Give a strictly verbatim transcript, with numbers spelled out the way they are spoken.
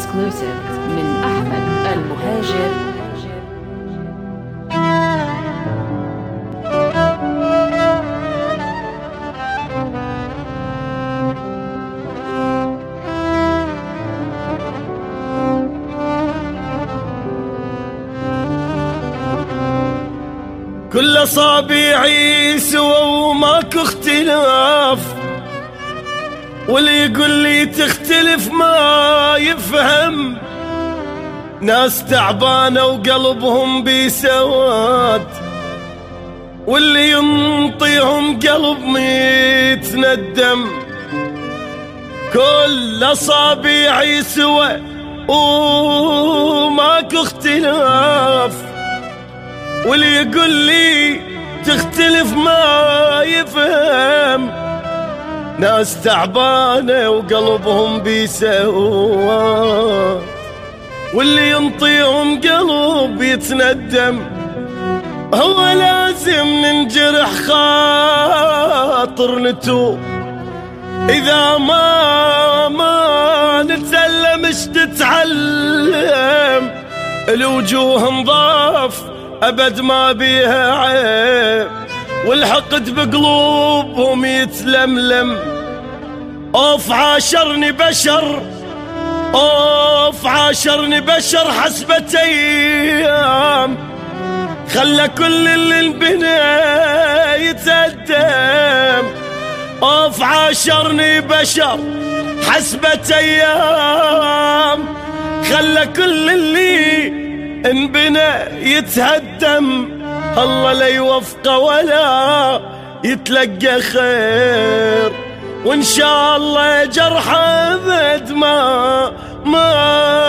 exclusive من أحمد المهاجر. كل أصابعي سوا وماكو اختلاف، واللي يقول لي تختلف ما يفهم. ناس تعبانة وقلبهم بسواد، واللي ينطيهم قلب ميتندم. كل أصابعي سوا وماكو اختلاف، واللي يقول لي تختلف ما يفهم. ناس تعبانة وقلبهم بيسواد، واللي ينطيهم قلب يتندم. هو لازم ننجرح خاطر نتوب، إذا ما ما نتألم اش تتعلم. الوجوه نضاف أبد ما بيها عيب، والحقد بقلوبهم يتلملم. اوف عاشرني بشر، اوف عاشرني بشر حسبة ايام، خلى كل اللي انبنى يتقدم. اوف عاشرني بشر حسبة ايام، خلى كل اللي انبنى يتهدم. الله لا يوفقه ولا يتلقى خير، وإن شاء الله جرحه أبد ما ما